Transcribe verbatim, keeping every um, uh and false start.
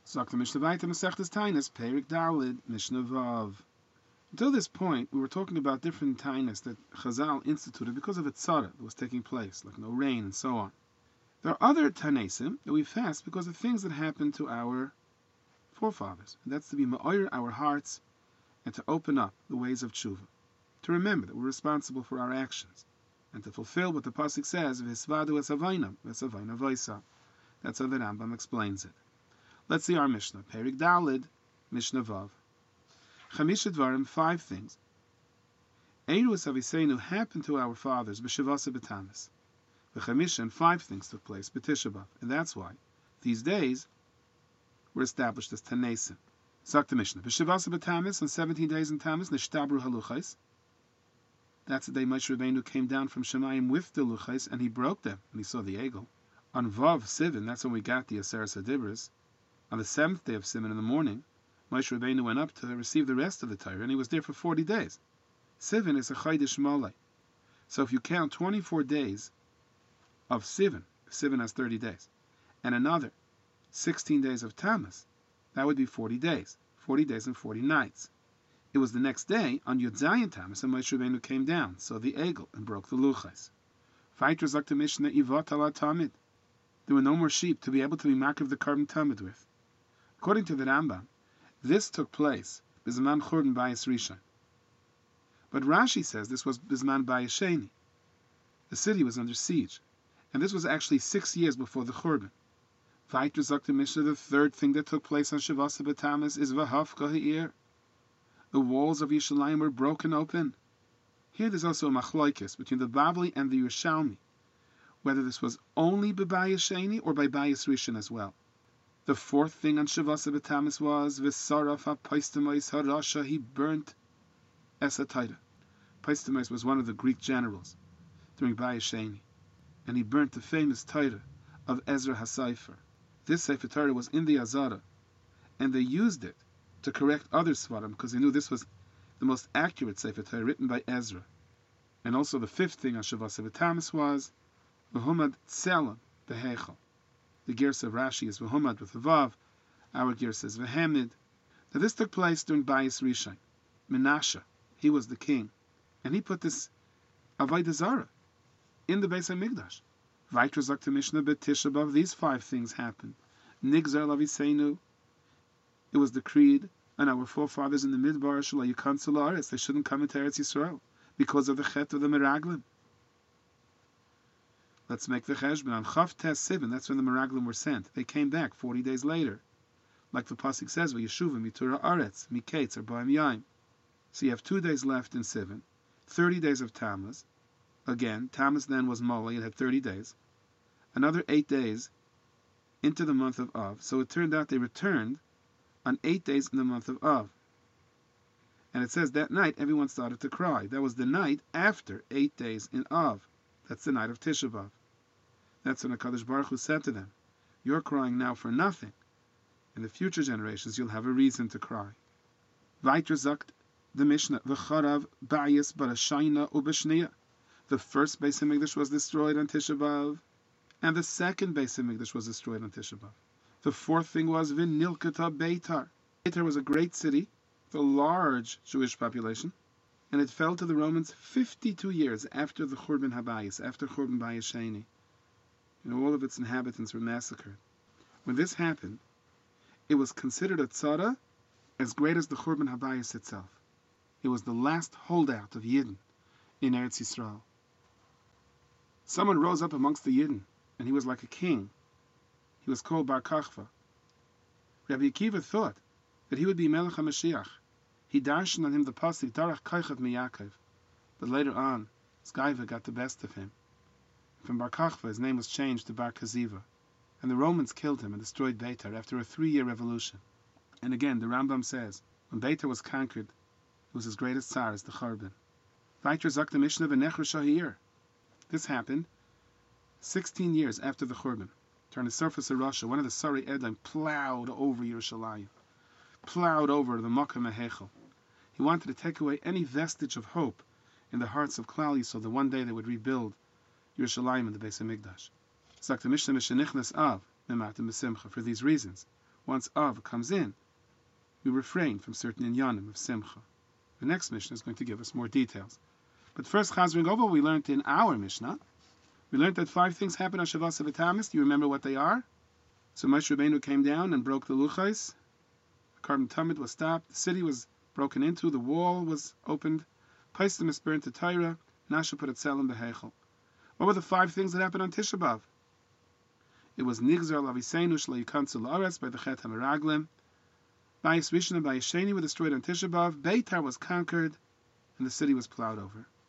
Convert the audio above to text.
Sagt the Mishnah Vayta Masechtas Tainis, Perik Dalid, Mishnah Vav. Until this point, we were talking about different tainis that Chazal instituted because of a tzara that was taking place, like no rain and so on. There are other tainesim that we fast because of things that happened to our forefathers. And that's to be ma'oyer our hearts and to open up the ways of tshuva. To remember that we're responsible for our actions. And to fulfill what the pasuk says, V'hisvadu es avainam, v'esavayna v'isa. That's how the Rambam explains it. Let's see our Mishnah. Perik Dalid, Mishnah Vav. Chamisha Dvarim, five things. Eiru es aviseinu happened to our fathers, b'shavasa b'tamis. V'chamisha, and five things took place, b'tisha b'av. And that's why these days were established as Tanesim. Zok the Mishnah. B'shavasa b'tamis, on seventeen days in Tamis, nishtabru haluchais. That's the day Moshe Rabbeinu came down from Shemayim with the luchais, and he broke them, and he saw the egel. On Vav Sivan, that's when we got the Aseret Adibris. On the seventh day of Sivan in the morning, Moshe Rabbeinu went up to receive the rest of the Torah, and he was there for forty days. Sivan is a Chaydish Malay. So if you count twenty-four days of Sivan, Sivan has thirty days, and another sixteen days of Tammuz, that would be forty days. forty days and forty nights. It was the next day, on Yud Zayin Tammuz, and Moshe Rabbeinu came down, saw the egel, and broke the luchais. Vayter zok the Mishnah, Ivot ala Tamid. There were no more sheep to be able to be marked of the carbon Tamid with. According to the Rambam, this took place Bizman Churban Bayis Rishon. But Rashi says this was Bizman Bayis Sheni. The city was under siege, and this was actually six years before the Churban. Vayter zok the Mishnah, the third thing that took place on Shavasa B'Tammuz is V'hafka Ha'ir. The walls of Yerushalayim were broken open. Here there's also a machloikis between the Bavli and the Yerushalmi, whether this was only by Bayis Sheni or by Bayis Rishon as well. The fourth thing on Shavasa B'Tammuz was V'saraf ha'Paistamais Harasha, he burnt Esatayda. Paistamais was one of the Greek generals during Bayis Sheni, and he burnt the famous Torah of Ezra HaSefer. This Sefer Torah was in the Azara, and they used it to correct other Svarim because they knew this was the most accurate Sefer Torah written by Ezra. And also the fifth thing on Shavasa B'Tammuz was V'humad Tselem B'Heichel. The Gersa of Rashi is V'humad with a Vav. Our Gersa is V'hamid. Now this took place during Bayis Rishon. Menashe, he was the king, and he put this Avodah Zarah in the Beis HaMikdash. Vayter zok to Mishnah B'Tisha B'Av. These five things happened. Nigzar Laviseinu. It was decreed on our forefathers in the Midbar Shalai Yikansel Aretz, they shouldn't come into Eretz Yisrael because of the Chet of the Meraglim. Let's make the Cheshbon. On Chav Tes Sivan, that's when the Meraglim were sent. They came back forty days later. Like the Pasuk says, V'yeshuvim mitura Aretz, miketz, or ba'im yaim. So you have two days left in Sivan, thirty days of Tammuz. Again, Tammuz then was Moli, it had thirty days. Another eight days into the month of Av. So it turned out they returned on eight days in the month of Av. And it says that night everyone started to cry. That was the night after eight days in Av. That's the night of Tisha B'Av. That's when HaKadosh Baruch Hu said to them, you're crying now for nothing. In the future generations you'll have a reason to cry. Vayter zakt the Mishnah, V'charav Bayis Barashayna Ubashniya. The first Beis HaMikdash was destroyed on Tisha B'Av, and the second Beis HaMikdash was destroyed on Tisha B'Av. The fourth thing was V'nilkata Beitar. Beitar was a great city with a large Jewish population, and it fell to the Romans fifty-two years after the Churban Habayis, after Churban Bayis Sheni. You know, all of its inhabitants were massacred. When this happened, it was considered a tzara as great as the Churban Habayis itself. It was the last holdout of Yidden in Eretz Yisrael. Someone rose up amongst the Yidden, and he was like a king. He was called Bar Kochva. Rabbi Akiva thought that he would be Melech HaMashiach. He darshan on him the pasuk Darach Kochav Miyakov. But later on, Zgaiva got the best of him. From Bar Kochva, his name was changed to Bar Kaziva, and the Romans killed him and destroyed Beitar after a three-year revolution. And again, the Rambam says, when Beitar was conquered, it was his greatest tsar as the Churban. Vayter zok the Mishnah V'nechra Shahir. This happened sixteen years after the Churban. On the surface of Russia, one of the Sari Edom plowed over Yerushalayim, plowed over the Makkah Mehechel. He wanted to take away any vestige of hope in the hearts of Klal Yisrael that one day they would rebuild Yerushalayim in the Beis HaMikdash. Zok the Mishnah Mishenichnas Av Mematim B'Simcha. For these reasons, once Av comes in, we refrain from certain inyanim of Simcha. The next Mishnah is going to give us more details. But first, chazering over, we learned in our Mishnah, we learned that five things happen on Shavas V'Tamis. Do you remember what they are? So Moshe Rabbeinu came down and broke the luchais. The carbon tamid was stopped. The city was broken into. The wall was opened. Paistim is burned to Torah. Nasha put a tzelem behechel. What were the five things that happened on Tisha B'Av? It was Nigzar Laviseinu Shlo Yikanzu La'aretz by the Chet HaMeraglim. Bayis Rishon and Bayis Sheni were destroyed on Tisha B'Av. Beitar was conquered, and the city was plowed over.